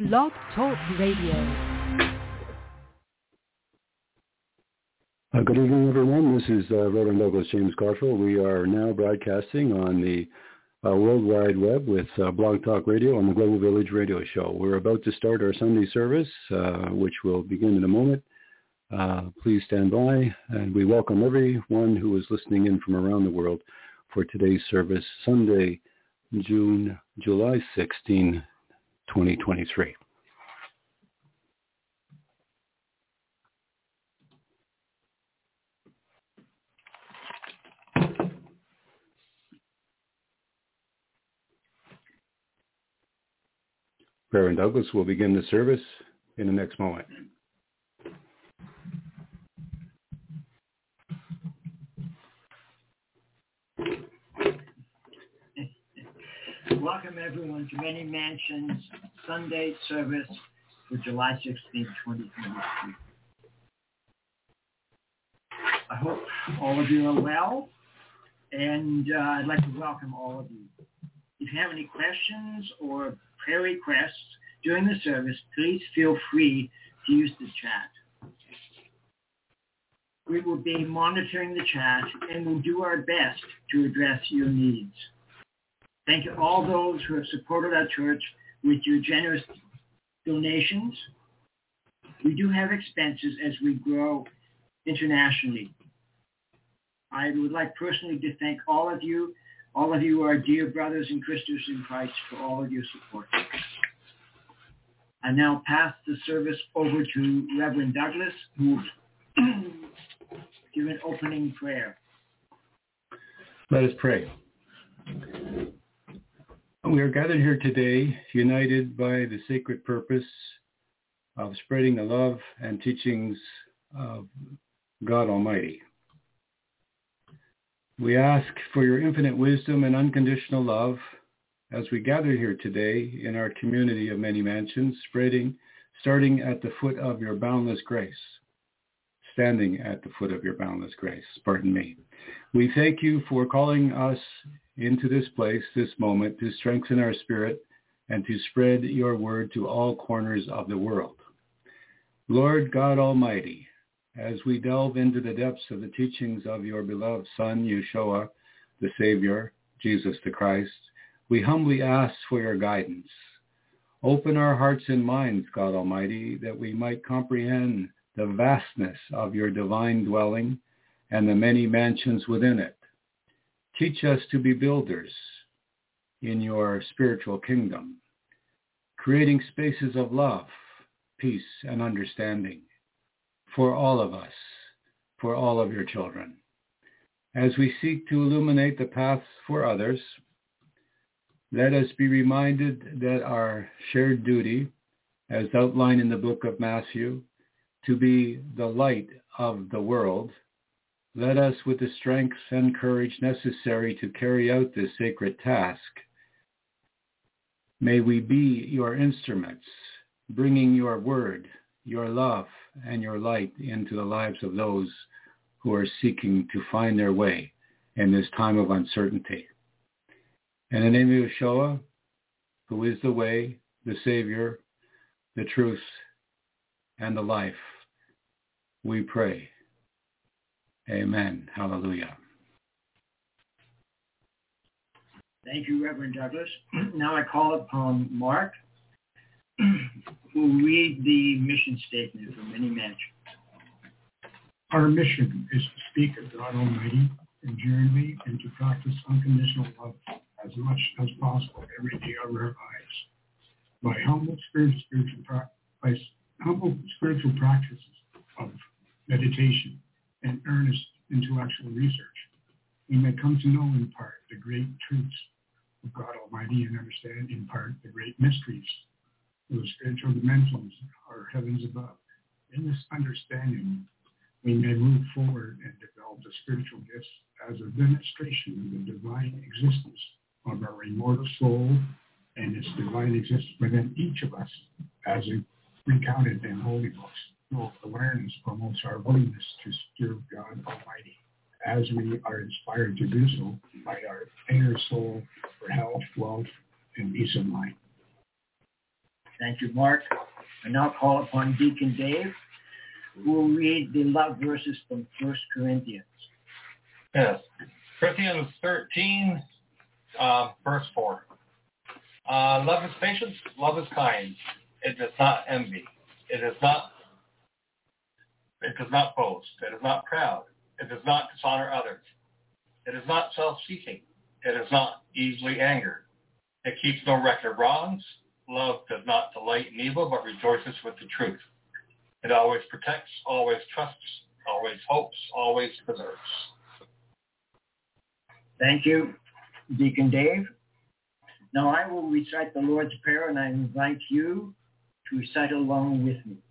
Blog Talk Radio. Good evening, everyone. This is Reverend Douglas James Garfield. We are now broadcasting on the World Wide Web with Blog Talk Radio on the Global Village Radio Show. We're about to start our Sunday service, which will begin in a moment. Please stand by, and we welcome everyone who is listening in from around the world for today's service, Sunday, July 16, 2023. Reverend Douglas will begin the service in the next moment. Welcome everyone to Many Mansions Sunday service for July 16, 2023. I hope all of you are well, and I'd like to welcome all of you. If you have any questions or prayer requests during the service, please feel free to use the chat. We will be monitoring the chat and will do our best to address your needs. Thank you all those who have supported our church with your generous donations. We do have expenses as we grow internationally. I would like personally to thank all of you. All of you are dear brothers and sisters in Christ for all of your support. I now pass the service over to Reverend Douglas, who will give an opening prayer. Let us pray. We are gathered here today, united by the sacred purpose of spreading the love and teachings of God Almighty. We ask for your infinite wisdom and unconditional love as we gather here today in our community of many mansions, starting at the foot of your boundless grace. Standing at the foot of your boundless grace, pardon me. We thank you for calling us into this place, this moment, to strengthen our spirit and to spread your word to all corners of the world. Lord God Almighty, as we delve into the depths of the teachings of your beloved Son, Yeshua, the Savior, Jesus the Christ, we humbly ask for your guidance. Open our hearts and minds, God Almighty, that we might comprehend the vastness of your divine dwelling and the many mansions within it. Teach us to be builders in your spiritual kingdom, creating spaces of love, peace, and understanding for all of us, for all of your children. As we seek to illuminate the paths for others, let us be reminded that our shared duty, as outlined in the book of Matthew, to be the light of the world, let us, with the strength and courage necessary to carry out this sacred task, may we be your instruments, bringing your word, your love, and your light into the lives of those who are seeking to find their way in this time of uncertainty. In the name of Yeshua, who is the way, the Savior, the truth, and the life, we pray. Amen. Hallelujah. Thank you, Reverend Douglas. Now I call upon Mark, who will read the mission statement for Many Mansions. Our mission is to speak of God Almighty enduringly and to practice unconditional love as much as possible every day of our lives. By humble spiritual practices of meditation and earnest intellectual research, we may come to know in part the great truths of God Almighty and understand in part the great mysteries of the spiritual dimensions or heavens above. In this understanding, we may move forward and develop the spiritual gifts as a demonstration of the divine existence of our immortal soul and its divine existence within each of us, as recounted in holy books. Awareness promotes our willingness to serve God Almighty, as we are inspired to do so by our inner soul for health, wealth, and peace of mind. Thank you, Mark. I now call upon Deacon Dave, who will read the love verses from 1 Corinthians. Yes. Corinthians 13, verse 4. Love is patient, love is kind. It does not envy. It does not boast. It is not proud. It does not dishonor others. It is not self-seeking. It is not easily angered. It keeps no record of wrongs. Love does not delight in evil, but rejoices with the truth. It always protects, always trusts, always hopes, always preserves. Thank you, Deacon Dave. Now I will recite the Lord's Prayer, and I invite you to recite along with me.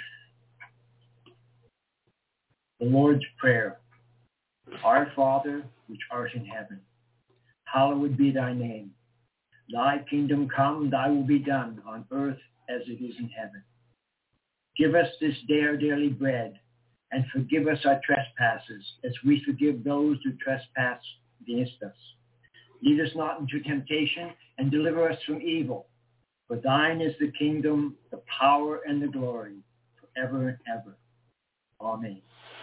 The Lord's Prayer. Our Father, which art in heaven, hallowed be thy name. Thy kingdom come, thy will be done on earth as it is in heaven. Give us this day our daily bread, and forgive us our trespasses, as we forgive those who trespass against us. Lead us not into temptation, and deliver us from evil. For thine is the kingdom, the power, and the glory, forever and ever. Amen.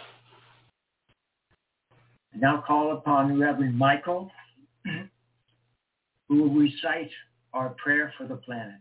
I now call upon Reverend Michael, who will recite our prayer for the planet.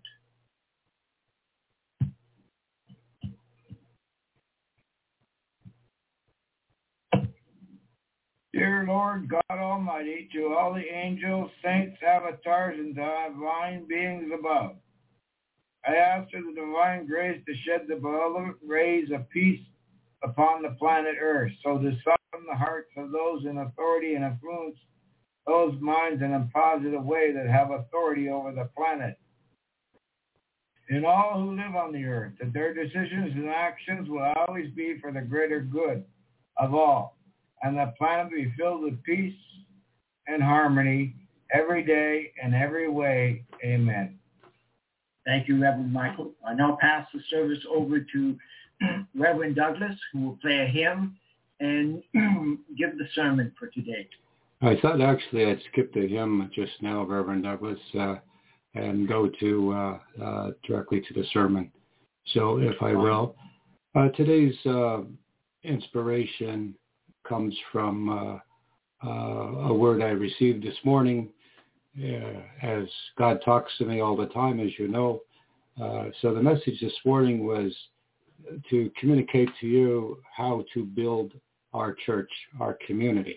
Dear Lord God Almighty, to all the angels, saints, avatars, and divine beings above, I ask for the divine grace to shed the beloved rays of peace upon the planet Earth, so to soften the hearts of those in authority and influence those minds in a positive way that have authority over the planet. And all who live on the earth, that their decisions and actions will always be for the greater good of all, and the planet be filled with peace and harmony every day and every way. Amen. Thank you, Reverend Michael. I now pass the service over to Reverend Douglas, who will play a hymn and give the sermon for today. I thought actually I'd skip the hymn just now, Reverend Douglas, and go to directly to the sermon. So if I will. Today's inspiration comes from a word I received this morning, as God talks to me all the time, as you know. So the message this morning was to communicate to you how to build our church, our community.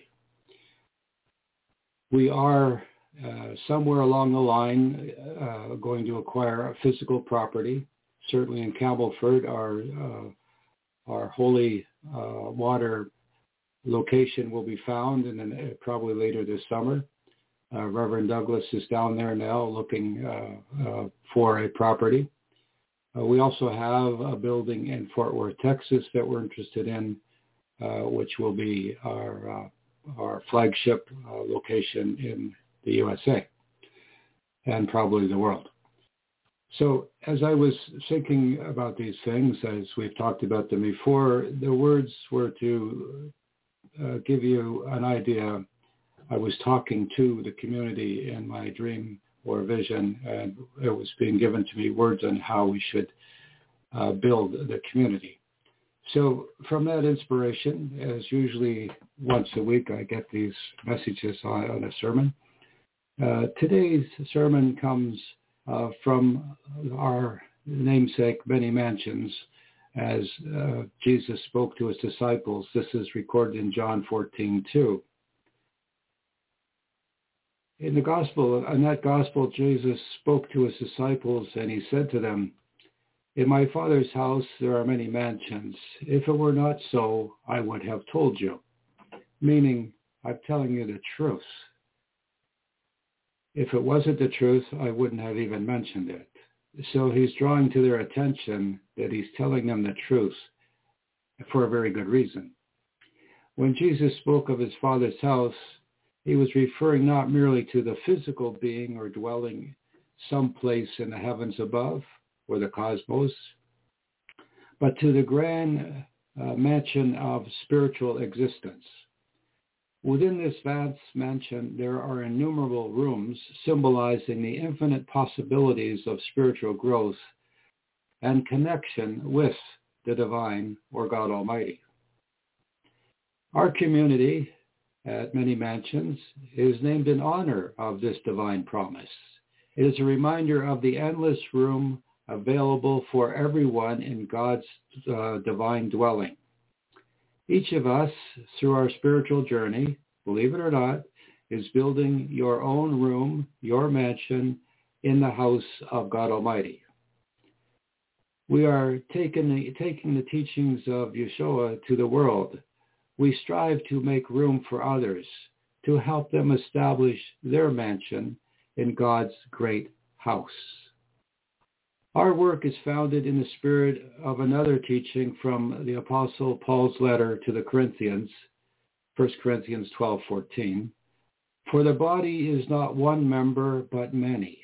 We are somewhere along the line going to acquire a physical property. Certainly in Campbellford, our holy water location will be found, and then probably later this summer. Reverend Douglas is down there now looking for a property. We also have a building in Fort Worth, Texas that we're interested in, which will be our flagship location in the USA and probably the world. So as I was thinking about these things, as we've talked about them before, the words were to give you an idea. I was talking to the community in my dream or vision, and it was being given to me words on how we should build the community. So from that inspiration, as usually once a week I get these messages on a sermon. Today's sermon comes from our namesake, Many Mansions, as Jesus spoke to his disciples. This is recorded in John 14:2. In that gospel, Jesus spoke to his disciples, and he said to them, "In my Father's house there are many mansions. If it were not so, I would have told you." Meaning, I'm telling you the truth. If it wasn't the truth, I wouldn't have even mentioned it. So he's drawing to their attention that he's telling them the truth for a very good reason. When Jesus spoke of his Father's house, he was referring not merely to the physical being or dwelling someplace in the heavens above or the cosmos, but to the grand mansion of spiritual existence. Within this vast mansion, there are innumerable rooms symbolizing the infinite possibilities of spiritual growth and connection with the divine or God Almighty. Our community at Many Mansions is named in honor of this divine promise. It is a reminder of the endless room available for everyone in God's divine dwelling. Each of us, through our spiritual journey, believe it or not, is building your own room, your mansion in the house of God Almighty. We are taking the teachings of Yeshua to the world. We strive to make room for others, to help them establish their mansion in God's great house. Our work is founded in the spirit of another teaching from the Apostle Paul's letter to the Corinthians, 1 Corinthians 12:14. For the body is not one member, but many.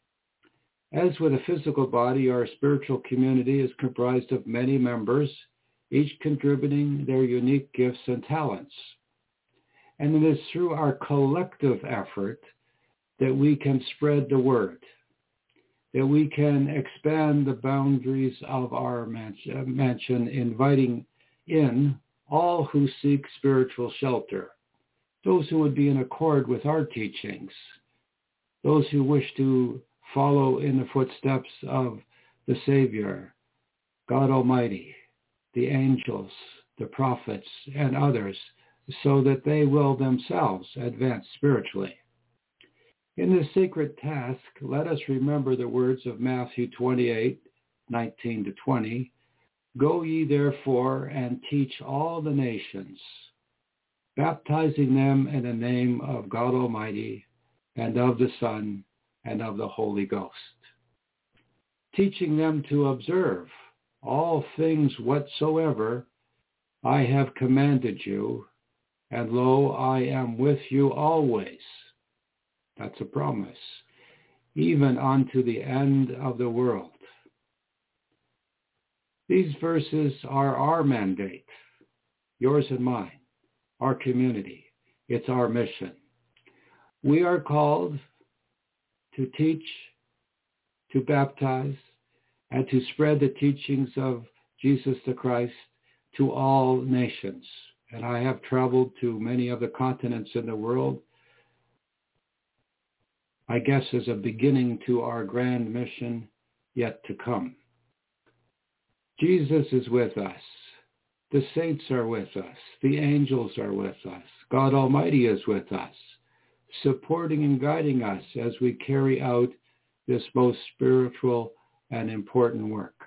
As with a physical body, our spiritual community is comprised of many members, each contributing their unique gifts and talents. And it is through our collective effort that we can spread the word, that we can expand the boundaries of our mansion, inviting in all who seek spiritual shelter, those who would be in accord with our teachings, those who wish to follow in the footsteps of the Savior, God Almighty, the angels, the prophets, and others, so that they will themselves advance spiritually. In this sacred task, let us remember the words of Matthew 28:19-20. Go ye therefore and teach all the nations, baptizing them in the name of God Almighty and of the Son and of the Holy Ghost, teaching them to observe all things whatsoever I have commanded you, and lo, I am with you always. That's a promise, even unto the end of the world. These verses are our mandate, yours and mine, our community. It's our mission. We are called to teach, to baptize, and to spread the teachings of Jesus the Christ to all nations. And I have traveled to many of the continents in the world, I guess as a beginning to our grand mission yet to come. Jesus is with us. The saints are with us. The angels are with us. God Almighty is with us, supporting and guiding us as we carry out this most spiritual and important work.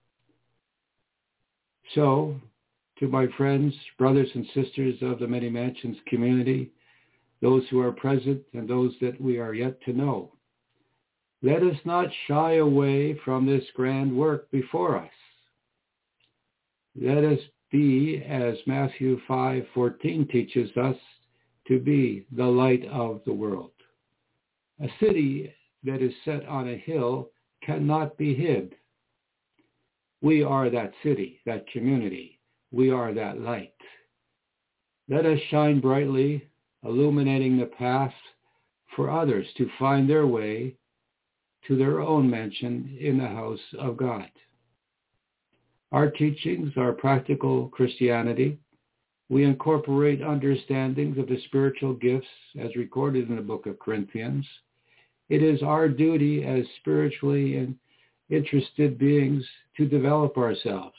So, to my friends, brothers and sisters of the Many Mansions community, those who are present and those that we are yet to know, let us not shy away from this grand work before us. Let us be, as Matthew 5:14 teaches us, to be the light of the world. A city that is set on a hill cannot be hid. We are that city, that community. We are that light. Let us shine brightly, illuminating the path for others to find their way to their own mansion in the house of God. Our teachings are practical Christianity. We incorporate understandings of the spiritual gifts as recorded in the book of Corinthians. It is our duty as spiritually interested beings to develop ourselves,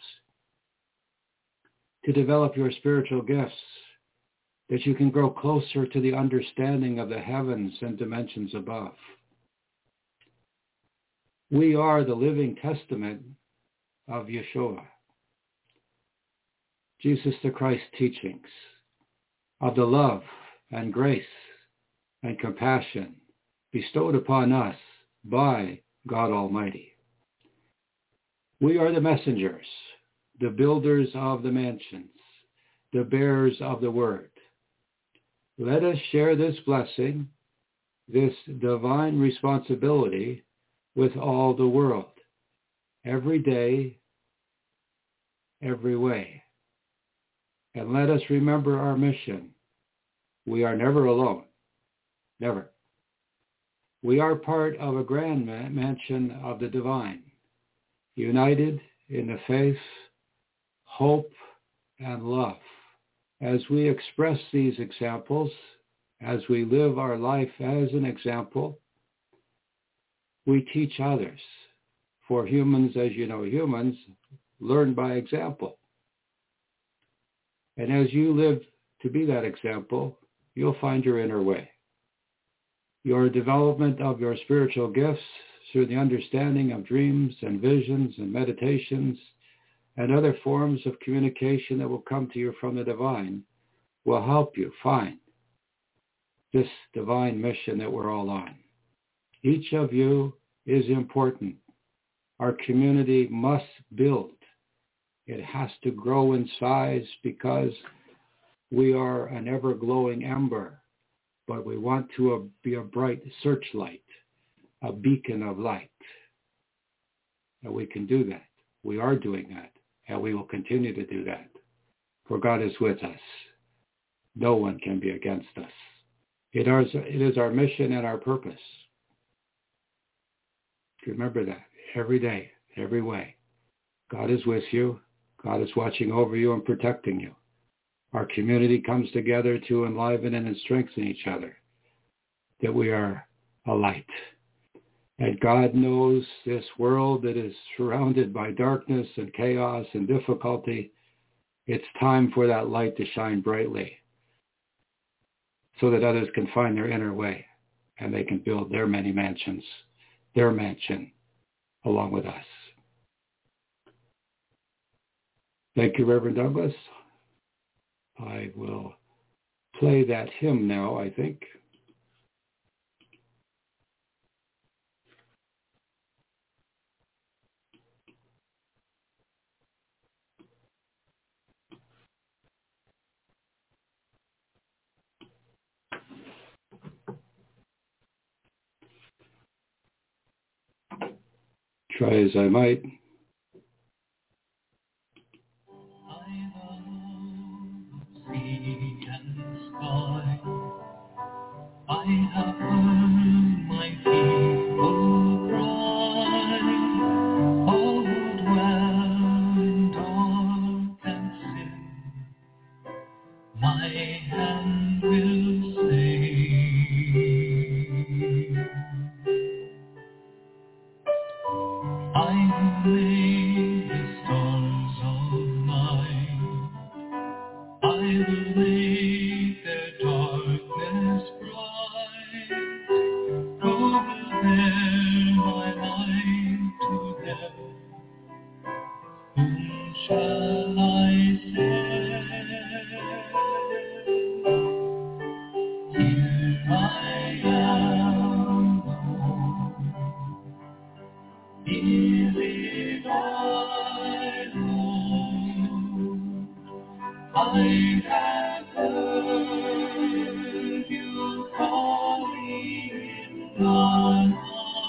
to develop your spiritual gifts, that you can grow closer to the understanding of the heavens and dimensions above. We are the living testament of Yeshua, Jesus the Christ's teachings, of the love and grace and compassion bestowed upon us by God Almighty. We are the messengers, the builders of the mansions, the bearers of the word. Let us share this blessing, this divine responsibility with all the world, every day, every way. And let us remember our mission. We are never alone, never. We are part of a grand mansion of the divine, united in the faith, hope, and love. As we express these examples, as we live our life as an example, we teach others. For humans, as you know, humans learn by example. And as you live to be that example, you'll find your inner way. Your development of your spiritual gifts through the understanding of dreams and visions and meditations and other forms of communication that will come to you from the divine will help you find this divine mission that we're all on. Each of you is important. Our community must build. It has to grow in size because we are an ever-glowing ember, but we want to be a bright searchlight, a beacon of light. And we can do that. We are doing that, and we will continue to do that. For God is with us. No one can be against us. It is our mission and our purpose. Remember that every day, every way. God is with you. God is watching over you and protecting you. Our community comes together to enliven and strengthen each other, that we are a light. And God knows this world that is surrounded by darkness and chaos and difficulty. It's time for that light to shine brightly so that others can find their inner way and they can build their many mansions, their mansion, along with us. Thank you, Reverend Douglas. I will play that hymn now, I think. Try as I might. I have heard my people cry, all who dwell in dark and sin, my hand will save. I will make the stars of night, I will make their darkness bright. Who will bear my light to them? Whom shall I send? Here I am, Lord. Is it I, Lord? I have heard you calling in the night.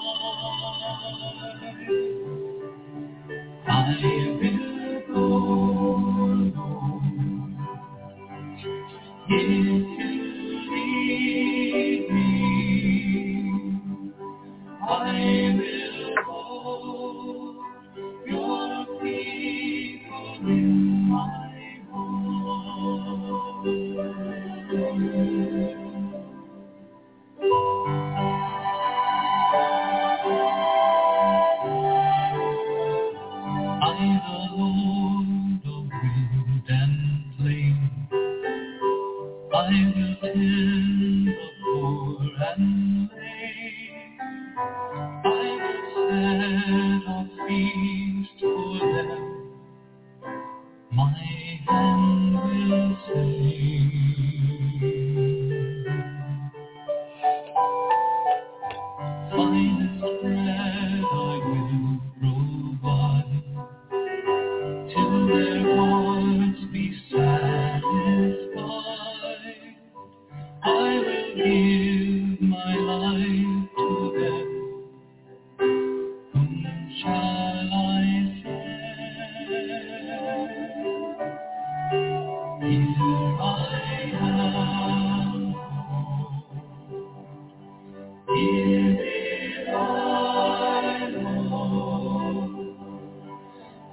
I will go, Lord, if you lead me. I will hold your people in my heart. I, the Lord of wind and flame, I will tend the poor and lame. I will set a feast for them, my hand will save. Finest bread I will provide, till their hearts be satisfied.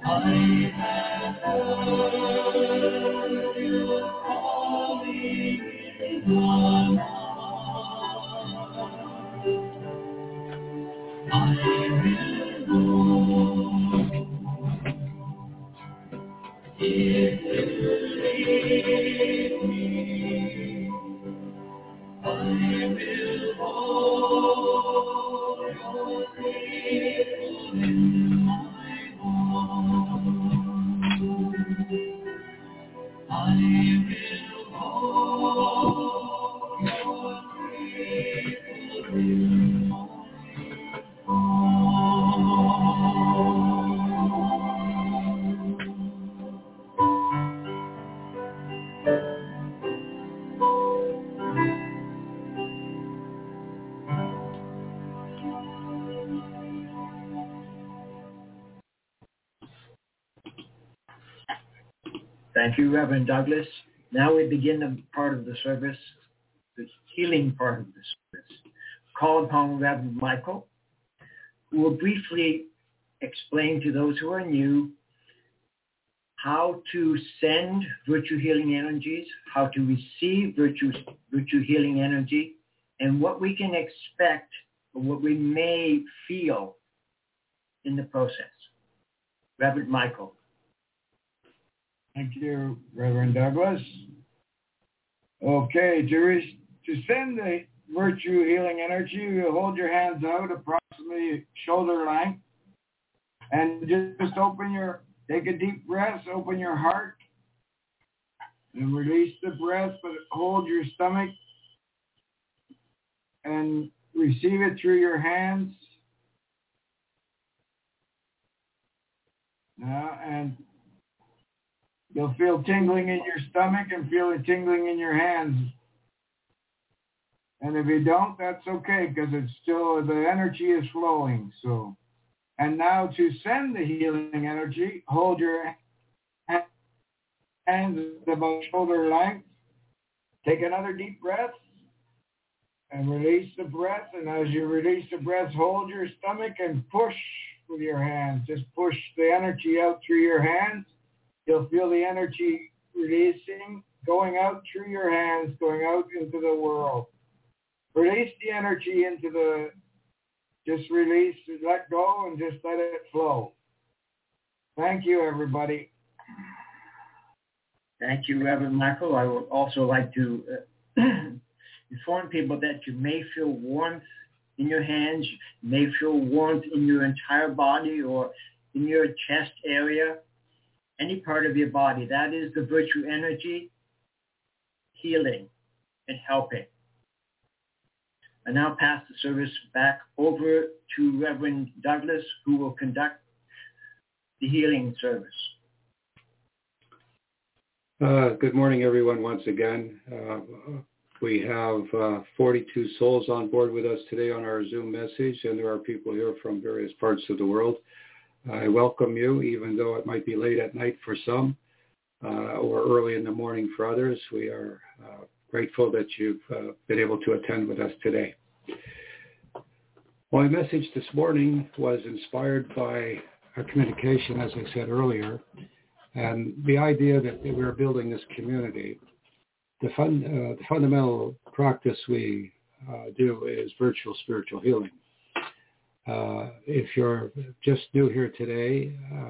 Thank you, Reverend Douglas. Now we begin the part of the service, the healing part of the service. Call upon Reverend Michael, who will briefly explain to those who are new how to send virtue healing energies, how to receive virtue healing energy, and what we can expect or what we may feel in the process. Reverend Michael. Thank you, Reverend Douglas. Okay, to send the virtue healing energy, you hold your hands out approximately shoulder length and just take a deep breath, open your heart and release the breath, but hold your stomach and receive it through your hands. And you'll feel tingling in your stomach and feel it tingling in your hands. And if you don't, that's okay, because it's still, the energy is flowing. So, and now to send the healing energy, hold your hands about shoulder length. Take another deep breath and release the breath. And as you release the breath, hold your stomach and push with your hands. Just push the energy out through your hands. You'll feel the energy releasing, going out through your hands, going out into the world. Release the energy just release, let go, and just let it flow. Thank you, everybody. Thank you, Reverend Michael. I would also like to inform people that you may feel warmth in your hands, you may feel warmth in your entire body or in your chest area, any part of your body. That is the virtue energy healing and helping. I now pass the service back over to Reverend Douglas, who will conduct the healing service. Good morning, everyone, once again. We have 42 souls on board with us today on our Zoom message, and there are people here from various parts of the world. I welcome you, even though it might be late at night for some or early in the morning for others. We are grateful that you've been able to attend with us today. My message this morning was inspired by our communication, as I said earlier, and the idea that we are building this community. The fundamental practice we do is virtual spiritual healing. If you're just new here today,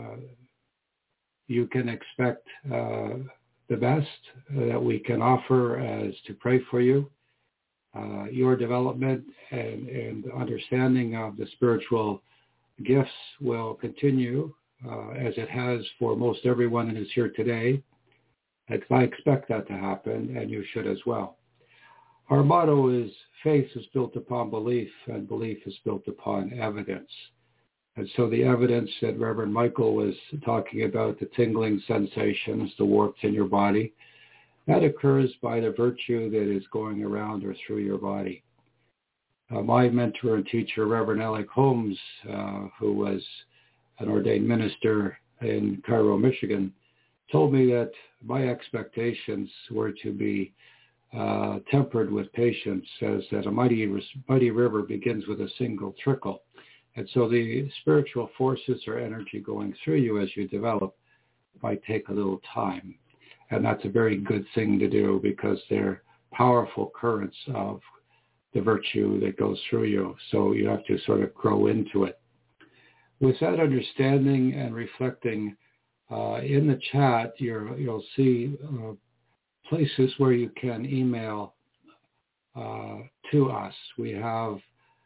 you can expect the best that we can offer as to pray for you. Your development and understanding of the spiritual gifts will continue as it has for most everyone that is here today. I expect that to happen, and you should as well. Our motto is faith is built upon belief, and belief is built upon evidence. And so the evidence that Reverend Michael was talking about, the tingling sensations, the warmth in your body, that occurs by the virtue that is going around or through your body. My mentor and teacher, Reverend Alec Holmes, who was an ordained minister in Cairo, Michigan, told me that my expectations were to be tempered with patience, says that a mighty river begins with a single trickle. And so the spiritual forces or energy going through you as you develop might take a little time. And that's a very good thing to do because they're powerful currents of the virtue that goes through you. So you have to sort of grow into it. With that understanding and reflecting, in the chat, you'll see places where you can email to us. We have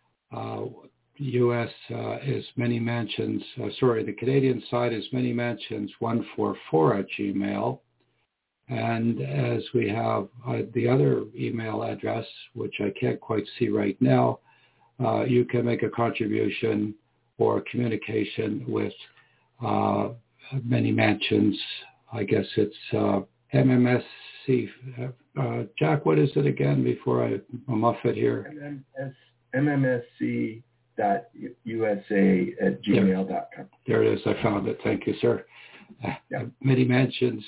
U.S. is Many Mansions, the Canadian side is Many Mansions 144 at Gmail. And as we have the other email address, which I can't quite see right now, you can make a contribution or communication with Many Mansions. I guess it's MMSC. Jack, what is it again before I muff it here? MMSC.USA@gmail.com. There it is. I found it. Thank you, sir. Many Mansions.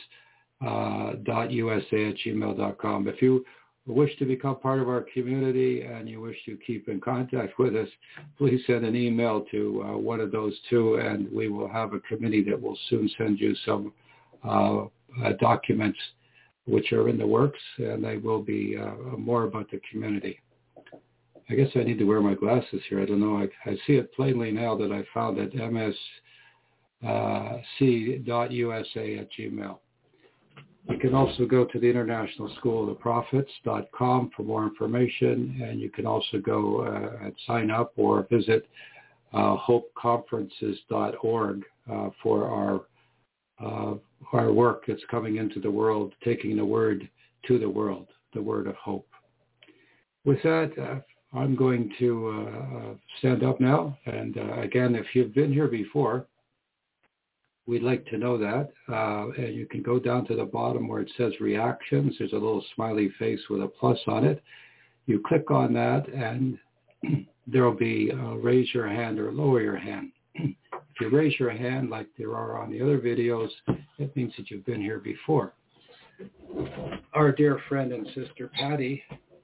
.usa@gmail.com. If you wish to become part of our community and you wish to keep in contact with us, please send an email to one of those two, and we will have a committee that will soon send you some documents which are in the works, and they will be more about the community. I guess I need to wear my glasses here. I don't know. I see it plainly now that I found it, msc.usa@gmail. You can also go to the International School of the Prophets.com for more information, and you can also go and sign up or visit hopeconferences.org for our work that's coming into the world, taking the word to the world, the word of hope. With that, I'm going to stand up now, and again, if you've been here before, we'd like to know that. And you can go down to the bottom where it says reactions. There's a little smiley face with a plus on it. You click on that and there will be raise your hand or lower your hand. If you raise your hand like there are on the other videos, it means that you've been here before. Our dear friend and sister Patty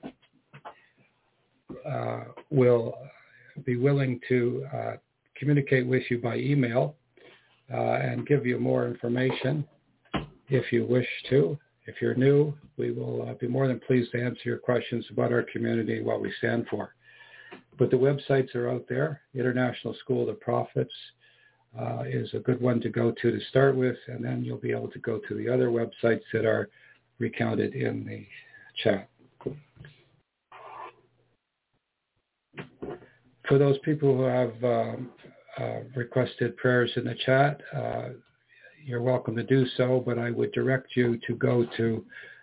will be willing to communicate with you by email and give you more information if you wish to. If you're new, we will be more than pleased to answer your questions about our community and what we stand for. But the websites are out there. International School of the Prophets is a good one to go to start with, and then you'll be able to go to the other websites that are recounted in the chat. For those people who have requested prayers in the chat, you're welcome to do so, but I would direct you to go to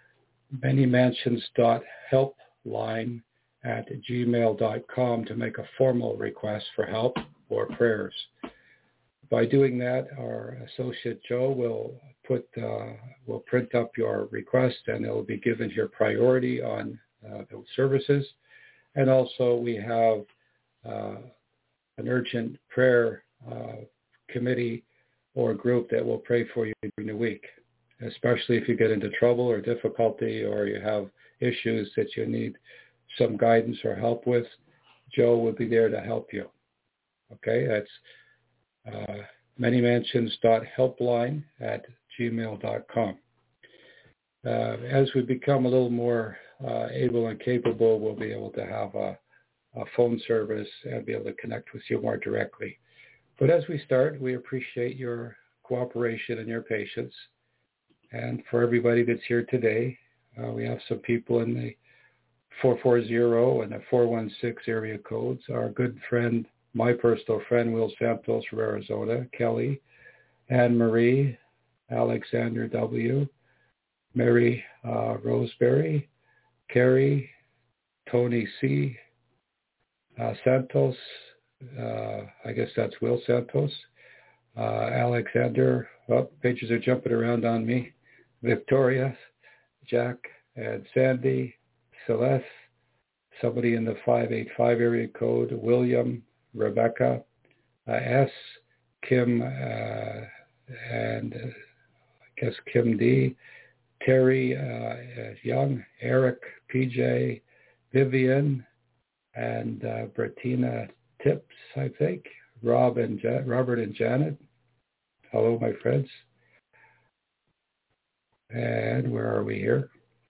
manymansions.helpline@gmail.com to make a formal request for help or prayers. By doing that, our associate Joe will print up your request, and it will be given your priority on those services. And also we have an urgent prayer committee or group that will pray for you during the week, especially if you get into trouble or difficulty or you have issues that you need some guidance or help with. Joe will be there to help you. Okay, that's manymansions.helpline@gmail.com. As we become a little more able and capable, we'll be able to have a phone service and be able to connect with you more directly. But as we start, we appreciate your cooperation and your patience. And for everybody that's here today, we have some people in the 440 and the 416 area codes. Our good friend, my personal friend, Will Santos from Arizona, Kelly, Anne Marie, Alexander W., Mary Roseberry, Carrie, Tony C., Santos, I guess that's Will Santos, Alexander, pages are jumping around on me, Victoria, Jack, and Sandy, Celeste, somebody in the 585 area code, William, Rebecca, S, Kim, and I guess Kim D, Terry Young, Eric, PJ, Vivian, and Bettina Tips, I think, Robert and Janet. Hello, my friends. And where are we here?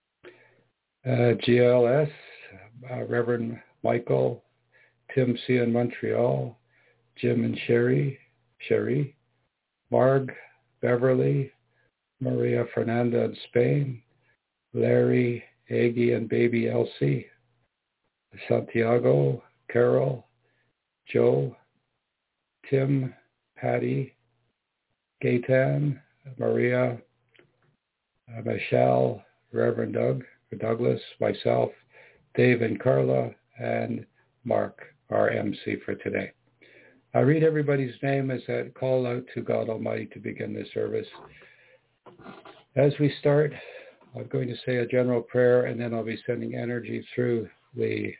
GLS, Reverend Michael, Tim C. in Montreal, Jim and Sherry, Marg, Beverly, Maria Fernanda in Spain, Larry, Aggie and baby Elsie, Santiago, Carol, Joe, Tim, Patty, Gaetan, Maria, Michelle, Reverend Douglas, myself, Dave and Carla, and Mark, our MC for today. I read everybody's name as I call out to God Almighty to begin the service. As we start, I'm going to say a general prayer, and then I'll be sending energy through the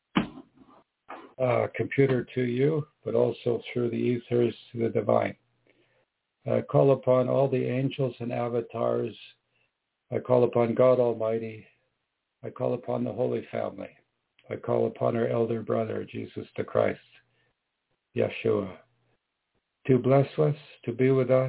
computer to you, but also through the ethers to the divine. I call upon all the angels and avatars. I call upon God Almighty. I call upon the Holy Family. I call upon our elder brother, Jesus the Christ, Yeshua, to bless us, to be with us,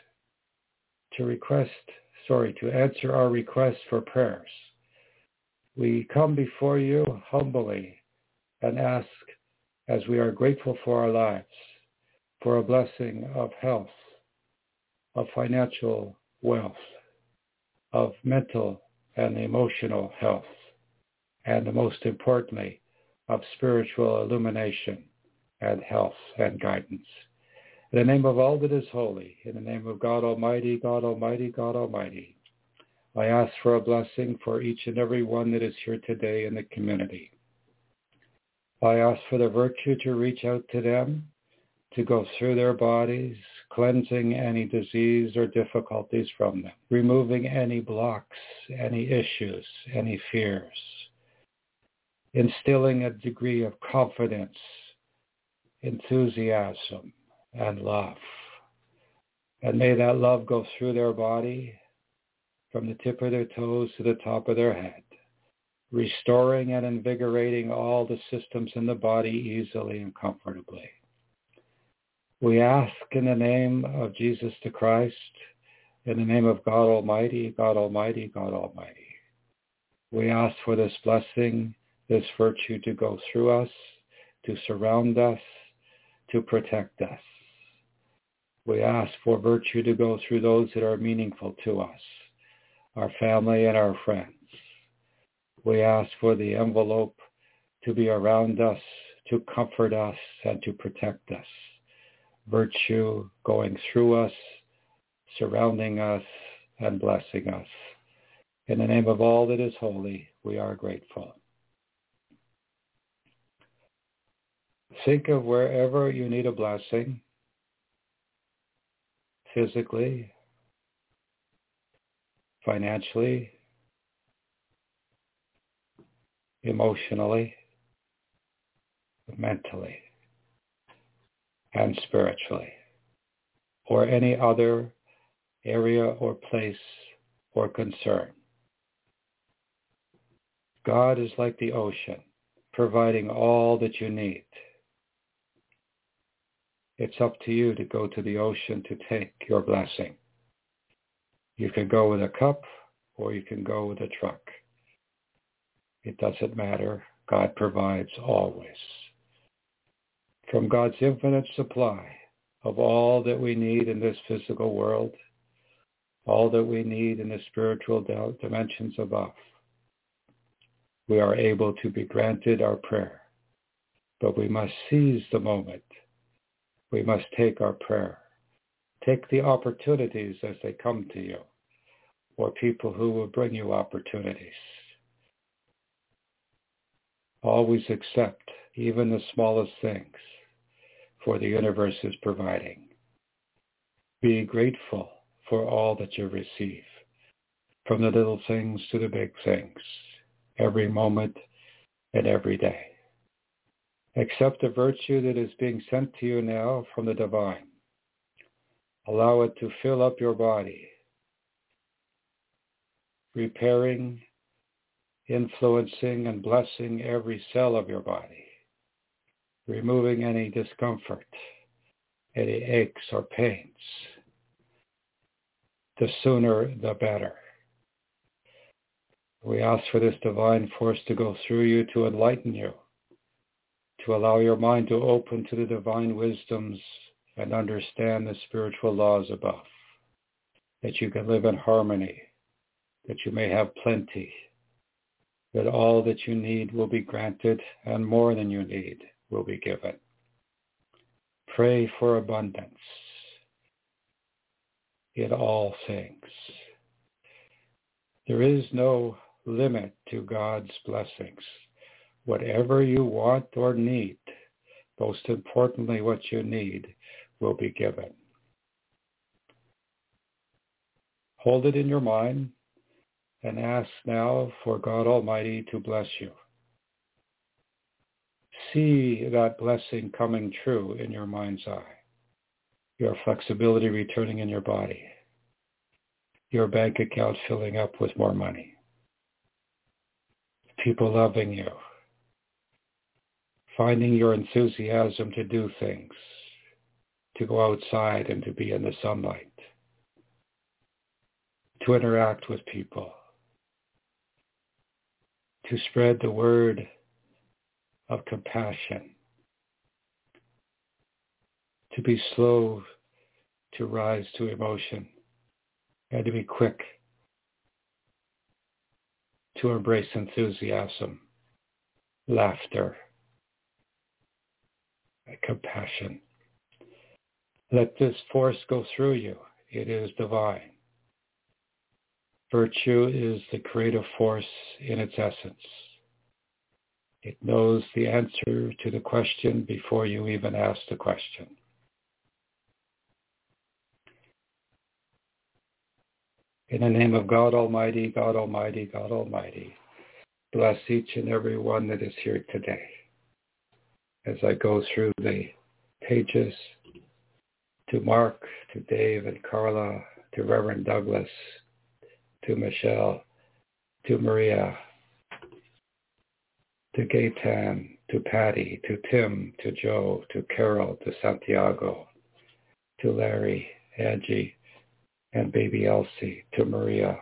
to answer our requests for prayers. We come before you humbly and ask, as we are grateful for our lives, for a blessing of health, of financial wealth, of mental and emotional health, and most importantly, of spiritual illumination and health and guidance. In the name of all that is holy, in the name of God Almighty, God Almighty, God Almighty, I ask for a blessing for each and every one that is here today in the community. I ask for the virtue to reach out to them, to go through their bodies, cleansing any disease or difficulties from them, removing any blocks, any issues, any fears, instilling a degree of confidence, enthusiasm, and love. And may that love go through their body from the tip of their toes to the top of their head, restoring and invigorating all the systems in the body easily and comfortably. We ask in the name of Jesus the Christ, in the name of God Almighty, God Almighty, God Almighty. We ask for this blessing, this virtue to go through us, to surround us, to protect us. We ask for virtue to go through those that are meaningful to us, our family and our friends. We ask for the envelope to be around us, to comfort us, and to protect us. Virtue going through us, surrounding us, and blessing us. In the name of all that is holy, we are grateful. Think of wherever you need a blessing, physically, financially, emotionally, mentally, and spiritually, or any other area or place or concern. God is like the ocean, providing all that you need. It's up to you to go to the ocean to take your blessing. You can go with a cup or you can go with a truck. It doesn't matter. God provides always. From God's infinite supply of all that we need in this physical world, all that we need in the spiritual dimensions above, we are able to be granted our prayer. But we must seize the moment. We must take our prayer. Take the opportunities as they come to you, or people who will bring you opportunities. Always accept even the smallest things, for the universe is providing. Be grateful for all that you receive, from the little things to the big things, every moment and every day. Accept the virtue that is being sent to you now from the divine. Allow it to fill up your body, repairing, influencing, and blessing every cell of your body, removing any discomfort, any aches or pains. The sooner, the better. We ask for this divine force to go through you, to enlighten you, to allow your mind to open to the divine wisdoms and understand the spiritual laws above, that you can live in harmony, that you may have plenty, that all that you need will be granted and more than you need will be given. Pray for abundance in all things. There is no limit to God's blessings. Whatever you want or need, most importantly what you need, will be given. Hold it in your mind and ask now for God Almighty to bless you. See that blessing coming true in your mind's eye, your flexibility returning in your body, your bank account filling up with more money, people loving you, finding your enthusiasm to do things, to go outside and to be in the sunlight, to interact with people, to spread the word of compassion, to be slow to rise to emotion, and to be quick to embrace enthusiasm, laughter, and compassion. Let this force go through you. It is divine. Virtue is the creative force in its essence. It knows the answer to the question before you even ask the question. In the name of God Almighty, God Almighty, God Almighty, bless each and every one that is here today. As I go through the pages, to Mark, to Dave and Carla, to Reverend Douglas, to Michelle, to Maria, to Gaetan, to Patty, to Tim, to Joe, to Carol, to Santiago, to Larry, Angie, and baby Elsie, to Maria,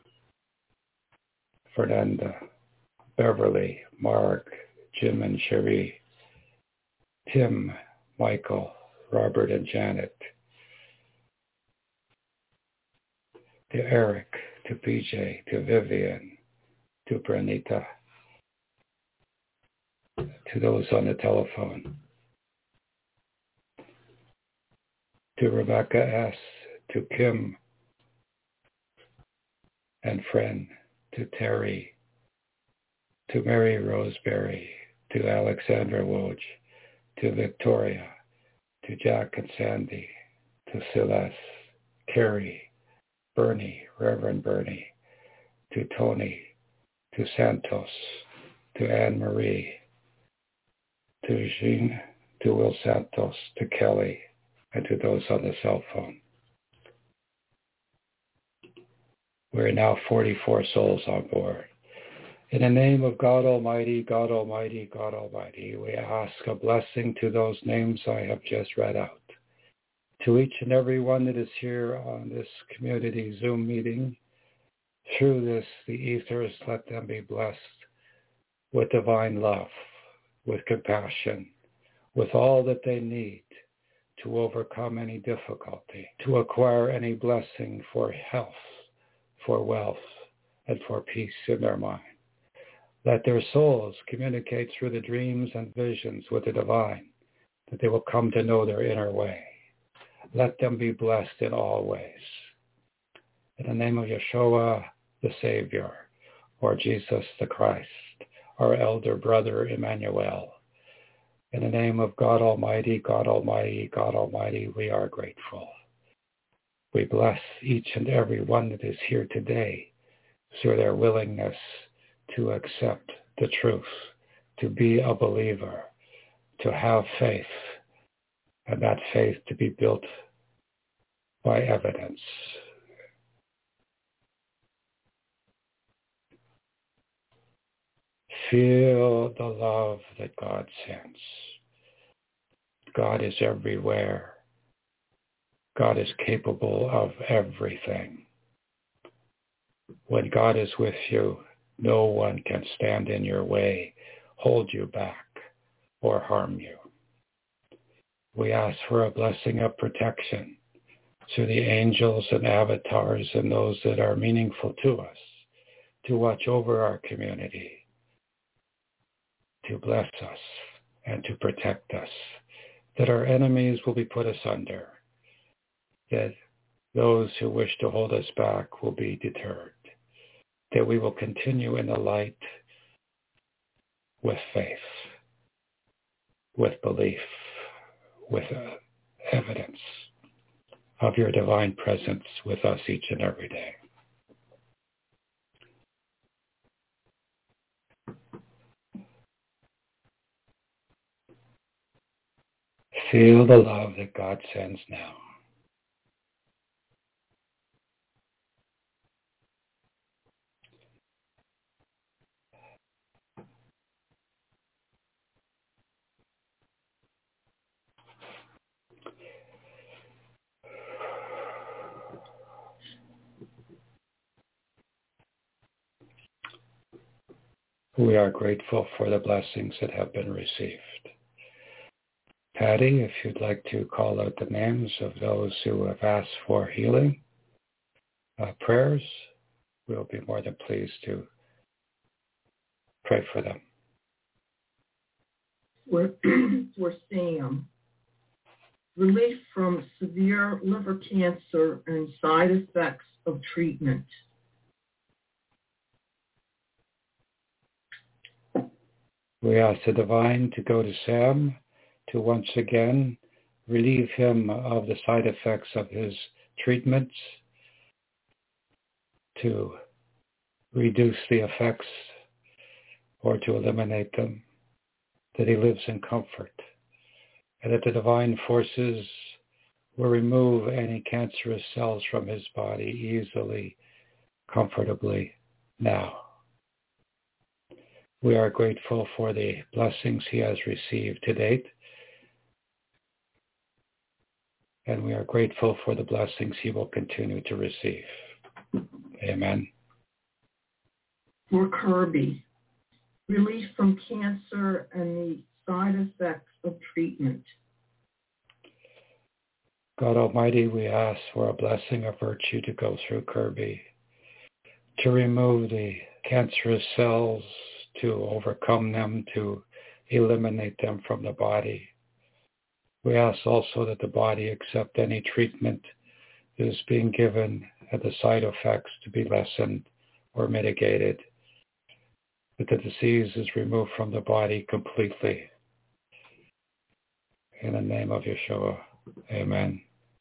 Fernanda, Beverly, Mark, Jim and Cherie, Tim, Michael, Robert and Janet, to Eric, to PJ, to Vivian, to Bernita, to those on the telephone, to Rebecca S., to Kim and Friend, to Terry, to Mary Roseberry, to Alexandra Woj, to Victoria, to Jack and Sandy, to Celeste, Carrie, Bernie, Reverend Bernie, to Tony, to Santos, to Anne Marie, to Jean, to Will Santos, to Kelly, and to those on the cell phone. We're now 44 souls on board. In the name of God Almighty, God Almighty, God Almighty, we ask a blessing to those names I have just read out. To each and every one that is here on this community Zoom meeting, through this, the ethers, let them be blessed with divine love, with compassion, with all that they need to overcome any difficulty, to acquire any blessing for health, for wealth, and for peace in their mind. Let their souls communicate through the dreams and visions with the divine, that they will come to know their inner way. Let them be blessed in all ways. In the name of Yeshua, the Savior, or Jesus the Christ, our elder brother Emmanuel, in the name of God Almighty, God Almighty, God Almighty, we are grateful. We bless each and every one that is here today through their willingness to accept the truth, to be a believer, to have faith, and that faith to be built by evidence. Feel the love that God sends. God is everywhere God is capable of everything. When God is with you, no one can stand in your way, hold you back, or harm you. We ask for a blessing of protection through the angels and avatars and those that are meaningful to us, to watch over our community, to bless us and to protect us, that our enemies will be put asunder, that those who wish to hold us back will be deterred, that we will continue in the light with faith, with belief, with evidence of your divine presence with us each and every day. Feel the love that God sends now. We are grateful for the blessings that have been received. Patty, if you'd like to call out the names of those who have asked for healing, prayers, we'll be more than pleased to pray for them. For Sam, relief from severe liver cancer and side effects of treatment. We ask the divine to go to Sam to once again relieve him of the side effects of his treatments, to reduce the effects or to eliminate them, that he lives in comfort, and that the divine forces will remove any cancerous cells from his body easily, comfortably now. We are grateful for the blessings he has received to date, and we are grateful for the blessings he will continue to receive. Amen. For Kirby, relief from cancer and the side effects of treatment. God Almighty, we ask for a blessing of virtue to go through Kirby, to remove the cancerous cells, to overcome them, to eliminate them from the body. We ask also that the body accept any treatment that is being given and the side effects to be lessened or mitigated, that the disease is removed from the body completely. In the name of Yeshua, amen.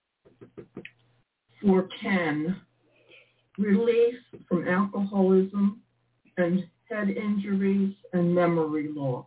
For Ken, relief from alcoholism and head injuries and memory loss.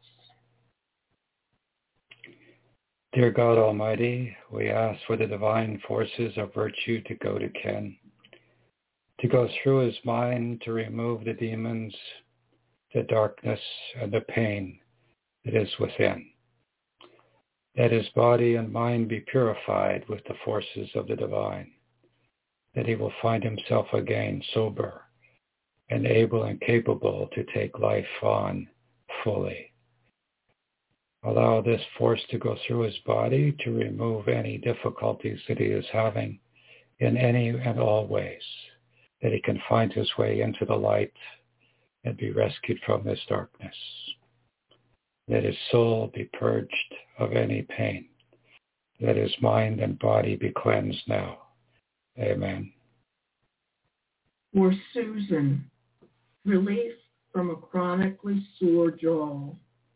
Dear God Almighty, we ask for the divine forces of virtue to go to Ken, to go through his mind, to remove the demons, the darkness, and the pain that is within. That his body and mind be purified with the forces of the divine, that he will find himself again sober and able and capable to take life on fully. Allow this force to go through his body to remove any difficulties that he is having in any and all ways, that he can find his way into the light and be rescued from this darkness. Let his soul be purged of any pain. Let his mind and body be cleansed now. Amen. For Susan, relief from a chronically sore jaw.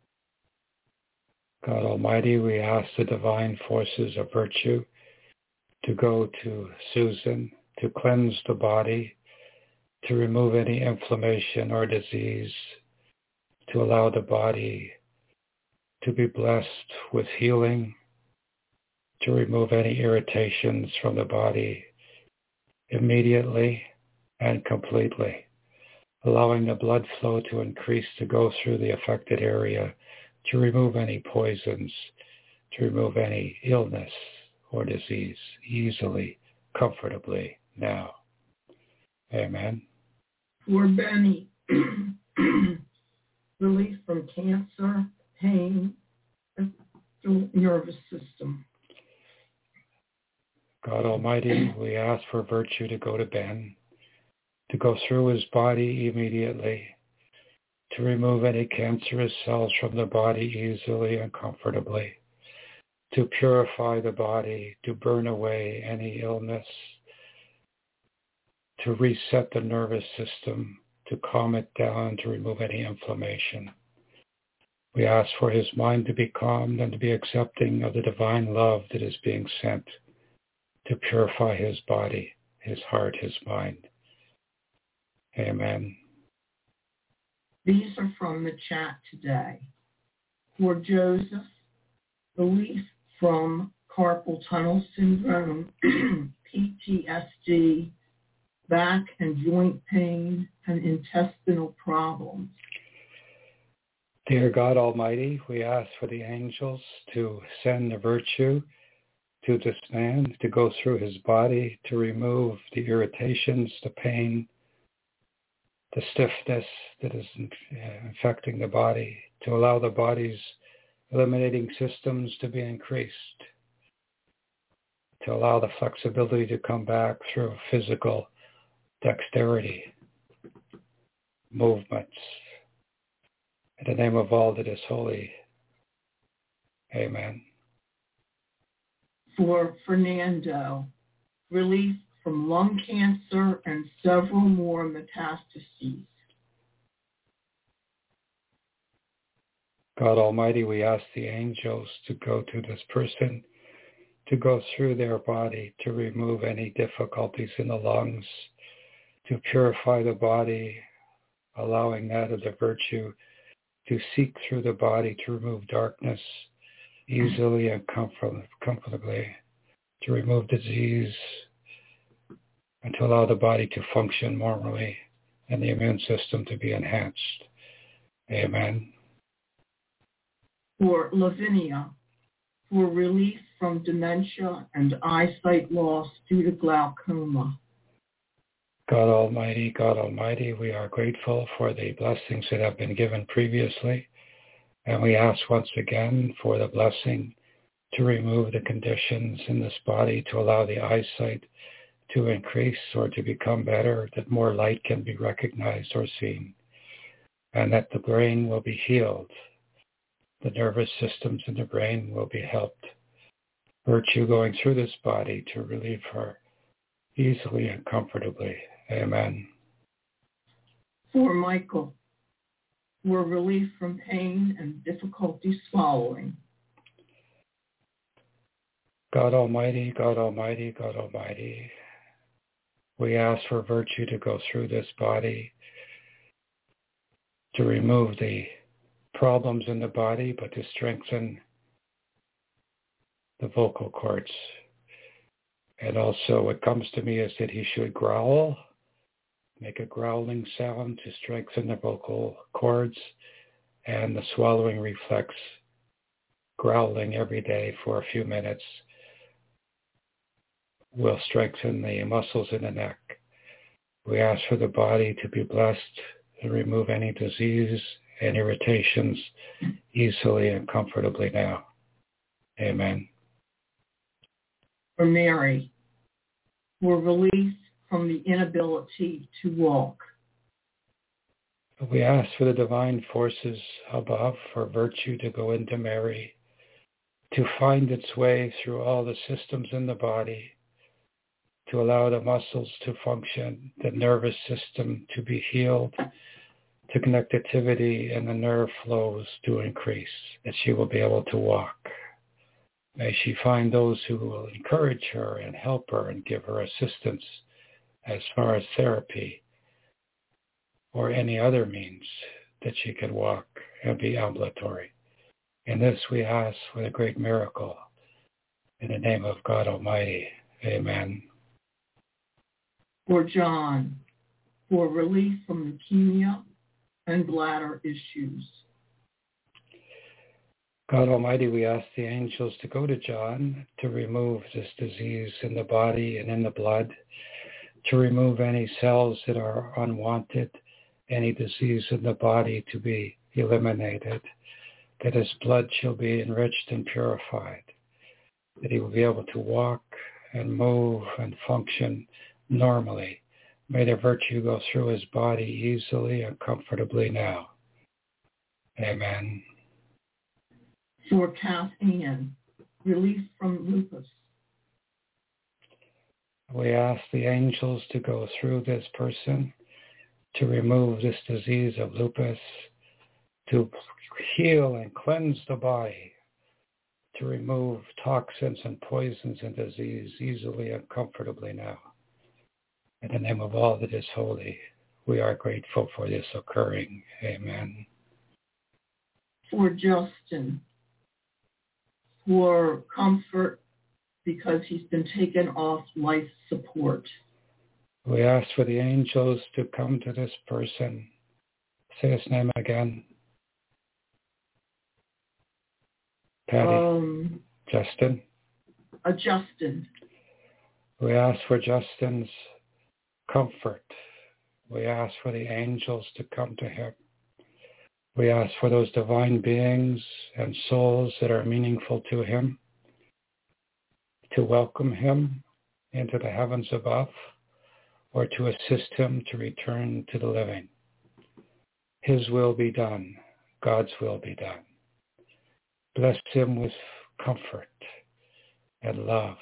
God Almighty, we ask the divine forces of virtue to go to Susan, to cleanse the body, to remove any inflammation or disease, to allow the body to be blessed with healing, to remove any irritations from the body immediately and completely, allowing the blood flow to increase to go through the affected area, to remove any poisons, to remove any illness or disease easily, comfortably now. Amen. For Benny, relief from cancer, pain, and nervous system. God Almighty, we ask for virtue to go to Ben, to go through his body immediately, to remove any cancerous cells from the body easily and comfortably, to purify the body, to burn away any illness, to reset the nervous system, to calm it down, to remove any inflammation. We ask for his mind to be calmed and to be accepting of the divine love that is being sent to purify his body, his heart, his mind. Amen. These are from the chat today. For Joseph, relief from carpal tunnel syndrome, PTSD, back and joint pain, and intestinal problems. Dear God Almighty, we ask for the angels to send the virtue to this man, to go through his body, to remove the irritations, the pain, the stiffness that is infecting the body, to allow the body's eliminating systems to be increased, to allow the flexibility to come back through physical dexterity, movements. In the name of all that is holy, amen. For Fernando, relief from lung cancer and several more metastases. God Almighty, we ask the angels to go to this person, to go through their body, to remove any difficulties in the lungs, to purify the body, allowing that of the virtue to seek through the body to remove darkness easily and comfortably, to remove disease, and to allow the body to function normally and the immune system to be enhanced. Amen. For Lavinia, for relief from dementia and eyesight loss due to glaucoma. God Almighty, we are grateful for the blessings that have been given previously, and we ask once again for the blessing to remove the conditions in this body, to allow the eyesight to increase or to become better, that more light can be recognized or seen, and that the brain will be healed. The nervous systems in the brain will be helped. Virtue going through this body to relieve her easily and comfortably. Amen. For Michael, for relief from pain and difficulty swallowing. God Almighty, we ask for virtue to go through this body, to remove the problems in the body, but to strengthen the vocal cords. And also what comes to me is that he should growl, make a growling sound to strengthen the vocal cords and the swallowing reflex, growling every day for a few minutes will strengthen the muscles in the neck. We ask for the body to be blessed and remove any disease and irritations easily and comfortably now. Amen. For Mary, for relief from the inability to walk. We ask for the divine forces above, for virtue to go into Mary, to find its way through all the systems in the body, to allow the muscles to function, the nervous system to be healed, to connectivity and the nerve flows to increase, that she will be able to walk. May she find those who will encourage her and help her and give her assistance as far as therapy or any other means that she can walk and be ambulatory. In this we ask for the great miracle. In the name of God Almighty, amen. For John, for relief from leukemia and bladder issues. God Almighty, we ask the angels to go to John to remove this disease in the body and in the blood, to remove any cells that are unwanted, any disease in the body to be eliminated, that his blood shall be enriched and purified, that he will be able to walk and move and function normally. May the virtue go through his body easily and comfortably now. Amen. For Kath Ann, relief from lupus. We ask the angels to go through this person to remove this disease of lupus, to heal and cleanse the body, to remove toxins and poisons and disease easily and comfortably now. In the name of all that is holy, we are grateful for this occurring. Amen. For Justin, for comfort because he's been taken off life support. We ask for the angels to come to this person. Say his name again. Patty. Justin. Justin. We ask for Justin's comfort. We ask for the angels to come to him. We ask for those divine beings and souls that are meaningful to him to welcome him into the heavens above or to assist him to return to the living. His will be done. God's will be done. Bless him with comfort and love,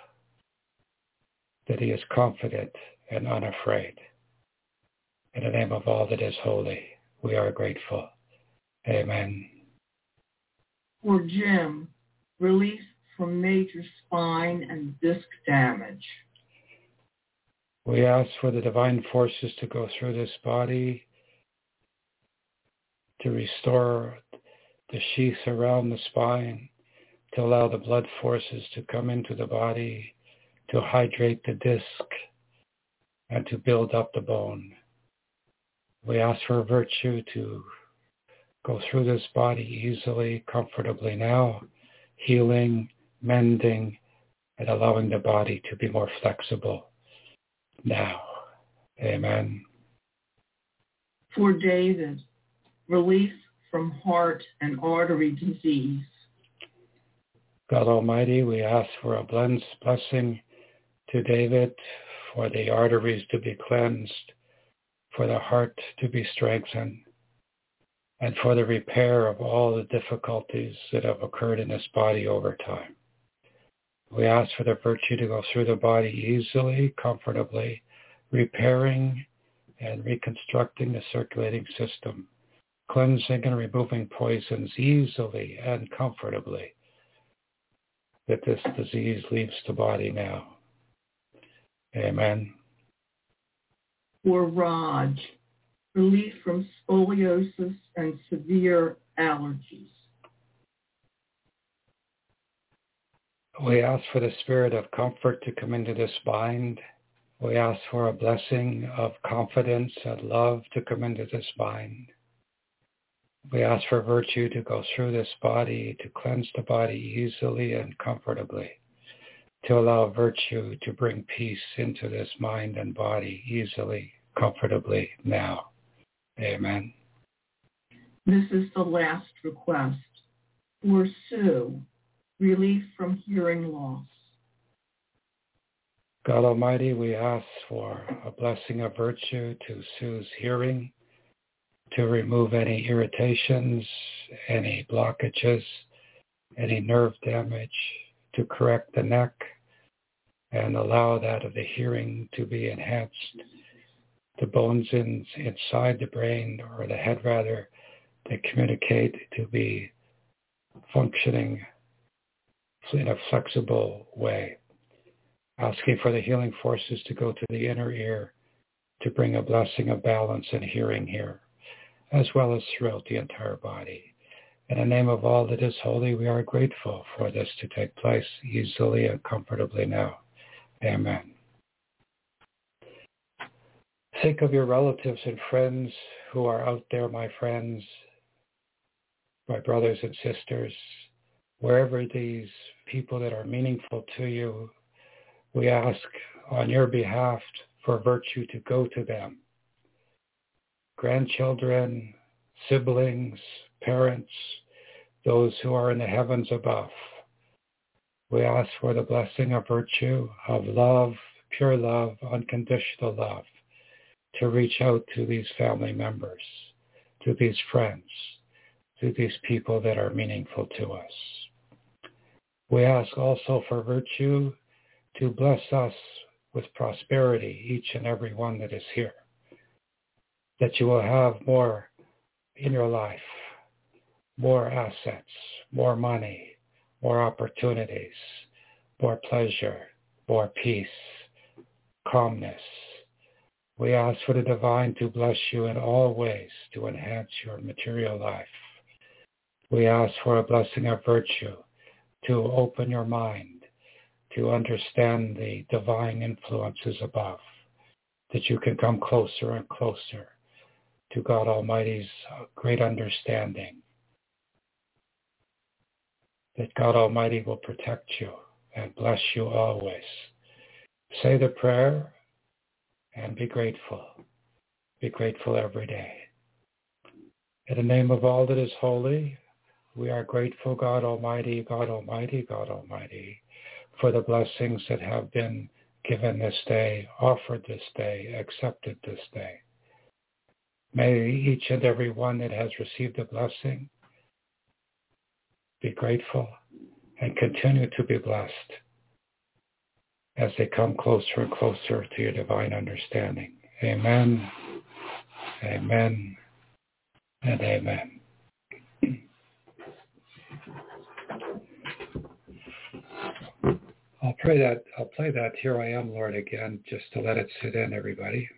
that he is confident and unafraid. In the name of all that is holy, we are grateful. Amen. For Jim, relief from major spine and disc damage. We ask for the divine forces to go through this body to restore the sheath around the spine, to allow the blood forces to come into the body, to hydrate the disc, and to build up the bone. We ask for virtue to go through this body easily, comfortably now, healing, mending, and allowing the body to be more flexible now. Amen. For David, relief from heart and artery disease. God Almighty, we ask for a blessing to David, for the arteries to be cleansed, for the heart to be strengthened, and for the repair of all the difficulties that have occurred in this body over time. We ask for the virtue to go through the body easily, comfortably, repairing and reconstructing the circulating system, cleansing and removing poisons easily and comfortably, that this disease leaves the body now. Amen. For Raj, relief from scoliosis and severe allergies. We ask for the spirit of comfort to come into this mind. We ask for a blessing of confidence and love to come into this mind. We ask for virtue to go through this body, to cleanse the body easily and comfortably, to allow virtue to bring peace into this mind and body easily, comfortably now. Amen. This is the last request. For Sue, relief from hearing loss. God Almighty, we ask for a blessing of virtue to Sue's hearing, to remove any irritations, any blockages, any nerve damage, to correct the neck and allow that of the hearing to be enhanced. The bones inside the brain, or the head rather, that communicate to be functioning in a flexible way. Asking for the healing forces to go to the inner ear to bring a blessing of balance and hearing here, as well as throughout the entire body. In the name of all that is holy, we are grateful for this to take place easily and comfortably now. Amen. Think of your relatives and friends who are out there, my friends, my brothers and sisters, wherever these people that are meaningful to you, we ask on your behalf for virtue to go to them. Grandchildren, siblings, parents, those who are in the heavens above. We ask for the blessing of virtue, of love, pure love, unconditional love, to reach out to these family members, to these friends, to these people that are meaningful to us. We ask also for virtue to bless us with prosperity, each and every one that is here, that you will have more in your life, more assets, more money, more opportunities, more pleasure, more peace, calmness. We ask for the divine to bless you in all ways to enhance your material life. We ask for a blessing of virtue to open your mind, to understand the divine influences above, that you can come closer and closer to God Almighty's great understanding, that God Almighty will protect you and bless you always. Say the prayer and be grateful. Be grateful every day. In the name of all that is holy, we are grateful, God Almighty, God Almighty, God Almighty, for the blessings that have been given this day, offered this day, accepted this day. May each and every one that has received a blessing be grateful and continue to be blessed as they come closer and closer to your divine understanding. Amen, amen, and amen. I'll play that Here I Am, Lord, again, just to let it sit in, everybody.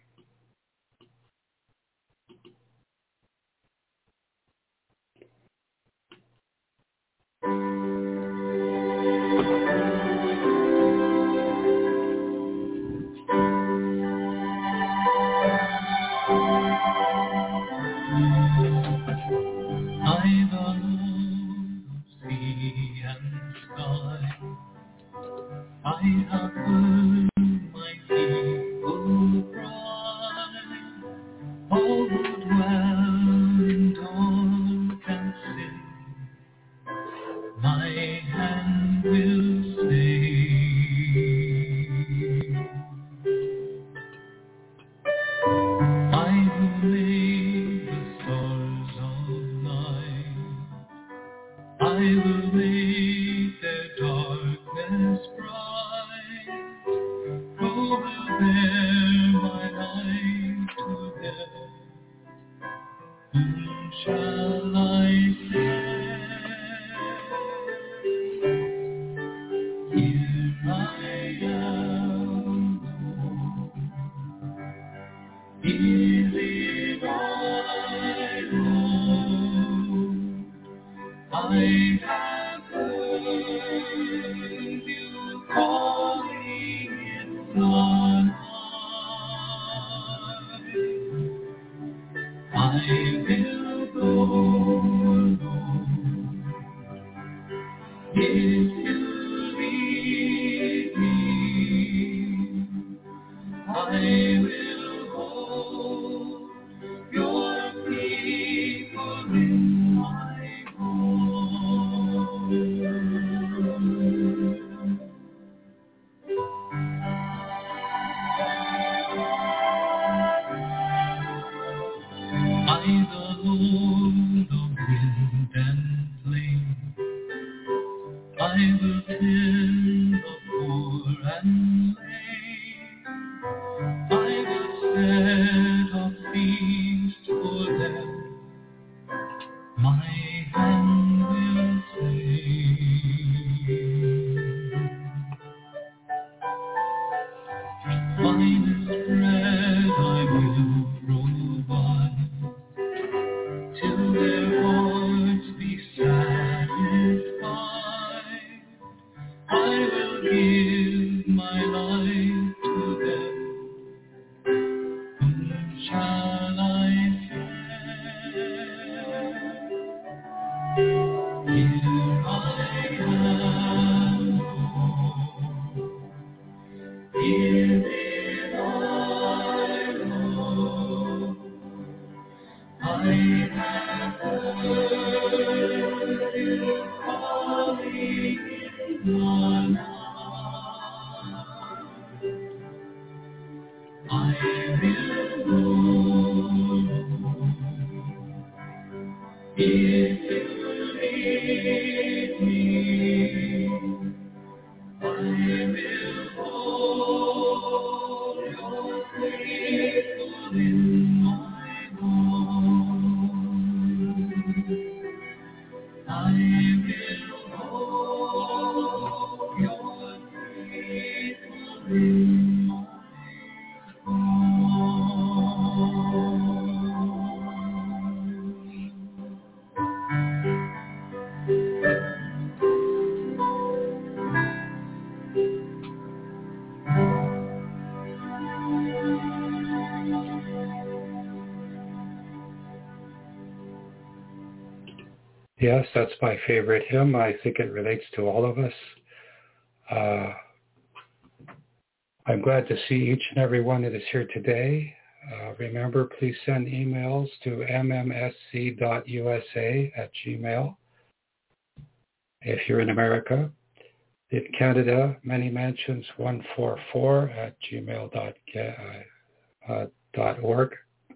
I have heard my people cry, all who dwell in dark and sin, my hand will save. I will make the stars of night, I will make their darkness bright, who will bear my light to them? Whom shall I send? Here I am, Lord. Is it I, Lord? I have heard you calling in the night. I will go, Lord, if you lead me. I will hold your people in my home. I, the Lord of wind and flame, I will tend the poor and lame. I will set a feast for them, my hand will save. Finest bread I will provide, till their hearts be satisfied. I will give my life to them, Yes, that's my favorite hymn. I think it relates to all of us. I'm glad to see each and every one that is here today. Remember, please send emails to mmsc.usa@gmail. If you're in America. In Canada, manymansions144@gmail.org.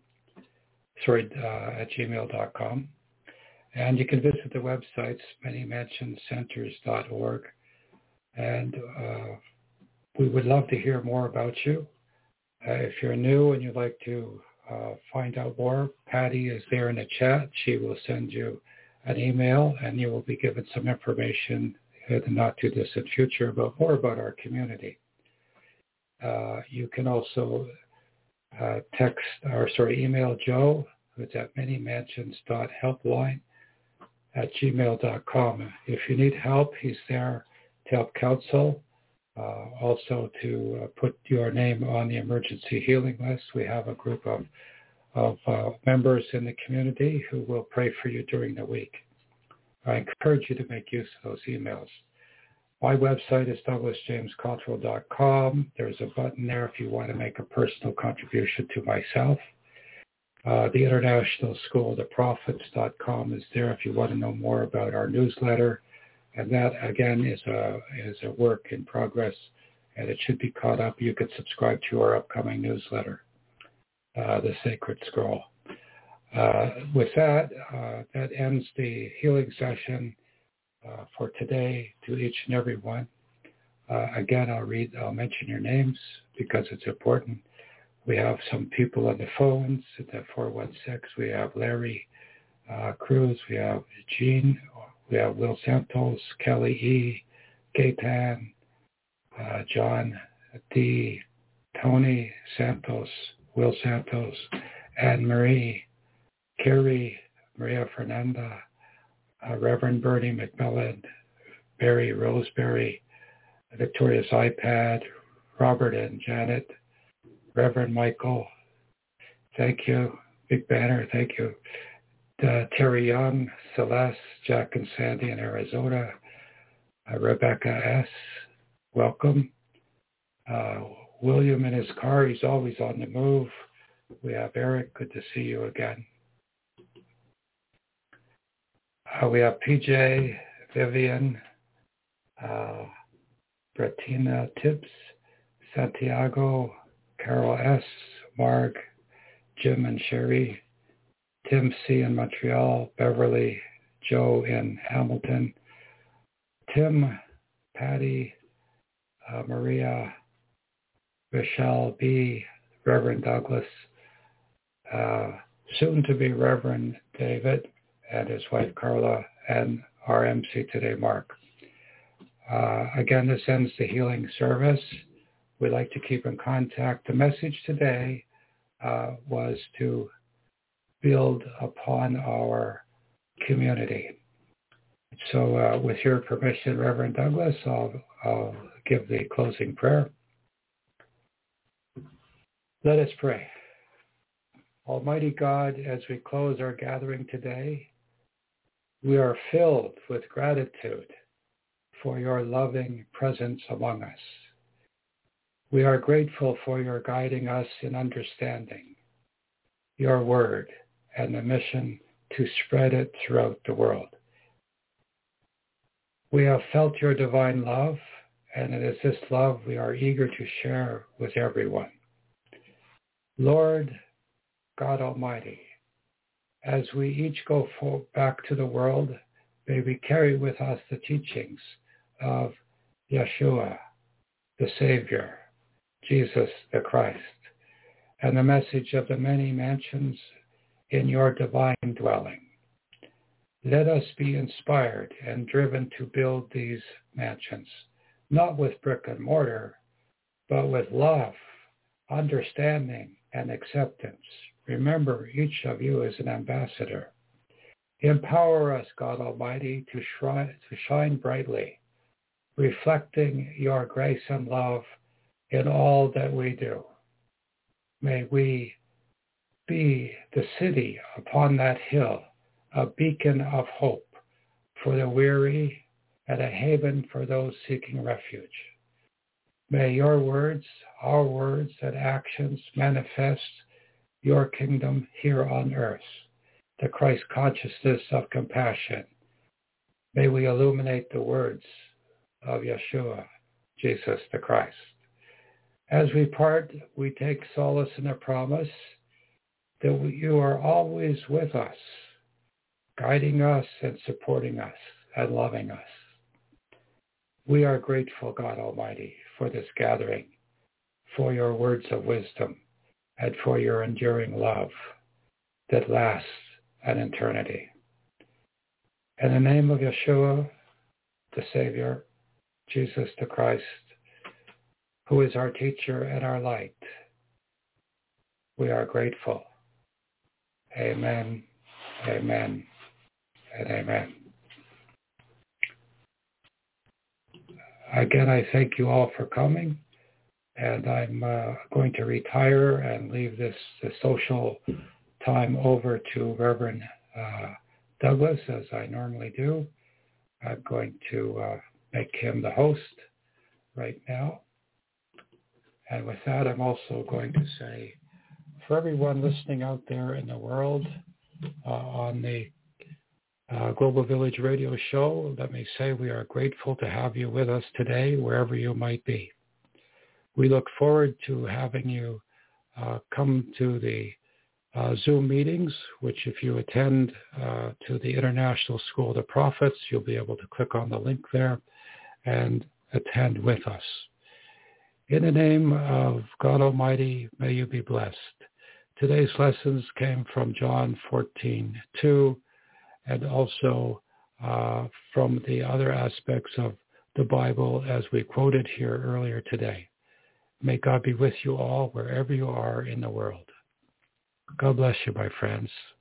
At gmail.com. And you can visit the websites, manymansioncenters.org. And we would love to hear more about you. If you're new and you'd like to find out more, Patty is there in the chat. She will send you an email and you will be given some information in the not too distant future about more about our community. You can also email Joe, who's at manymansions.helpline@gmail.com. If you need help, he's there to help counsel. Also to put your name on the emergency healing list. We have a group of members in the community who will pray for you during the week. I encourage you to make use of those emails. My website is douglasjamescottrell.com. There's a button there if you want to make a personal contribution to myself. The International School of the Prophets.com is there if you want to know more about our newsletter. And that, again, is a work in progress, and it should be caught up. You could subscribe to our upcoming newsletter, The Sacred Scroll. With that, that ends the healing session for today to each and every one. Again, I'll mention your names because it's important. We have some people on the phones at the 416. We have Larry Cruz. We have Jean. We have Will Santos, Kelly E., Gaetan, John D., Tony Santos, Will Santos, Anne Marie, Carrie, Maria Fernanda, Reverend Bernie McMillan, Barry Roseberry, Victoria's iPad, Robert and Janet, Reverend Michael, thank you. Big Banner, thank you. Terry Young, Celeste, Jack and Sandy in Arizona, Rebecca S., welcome. William in his car, he's always on the move. We have Eric, good to see you again. We have PJ, Vivian, Bettina Tibbs, Santiago, Carol S., Mark, Jim and Sherry, Tim C. in Montreal, Beverly, Joe in Hamilton, Tim, Patty, Maria, Michelle B., Reverend Douglas, soon to be Reverend David and his wife Carla, and our MC today, Mark. Again, this ends the healing service. We'd like to keep in contact. The message today was to build upon our community. So with your permission, Reverend Douglas, I'll give the closing prayer. Let us pray. Almighty God, as we close our gathering today, we are filled with gratitude for your loving presence among us. We are grateful for your guiding us in understanding your word and the mission to spread it throughout the world. We have felt your divine love, and it is this love we are eager to share with everyone. Lord God Almighty, as we each go back to the world, may we carry with us the teachings of Yeshua, the Savior, Jesus the Christ, and the message of the many mansions in your divine dwelling. Let us be inspired and driven to build these mansions, not with brick and mortar, but with love, understanding, and acceptance. Remember, each of you is an ambassador. Empower us, God Almighty, to shine brightly, reflecting your grace and love in all that we do. May we be the city upon that hill, a beacon of hope for the weary and a haven for those seeking refuge. May your words, our words, and actions manifest your kingdom here on earth, the Christ consciousness of compassion. May we illuminate the words of Yeshua, Jesus the Christ. As we part, we take solace in the promise that you are always with us, guiding us and supporting us and loving us. We are grateful, God Almighty, for this gathering, for your words of wisdom, and for your enduring love that lasts an eternity. In the name of Yeshua, the Savior, Jesus the Christ, who is our teacher and our light, we are grateful. Amen, amen, and amen. Again, I thank you all for coming, and I'm going to retire and leave the social time over to Reverend Douglas, as I normally do. I'm going to make him the host right now. And with that, I'm also going to say, for everyone listening out there in the world on the Global Village Radio Show, let me say we are grateful to have you with us today, wherever you might be. We look forward to having you come to the Zoom meetings, which if you attend to the International School of the Prophets, you'll be able to click on the link there and attend with us. In the name of God Almighty, may you be blessed. Today's lessons came from John 14:2, and also from the other aspects of the Bible as we quoted here earlier today. May God be with you all wherever you are in the world. God bless you, my friends.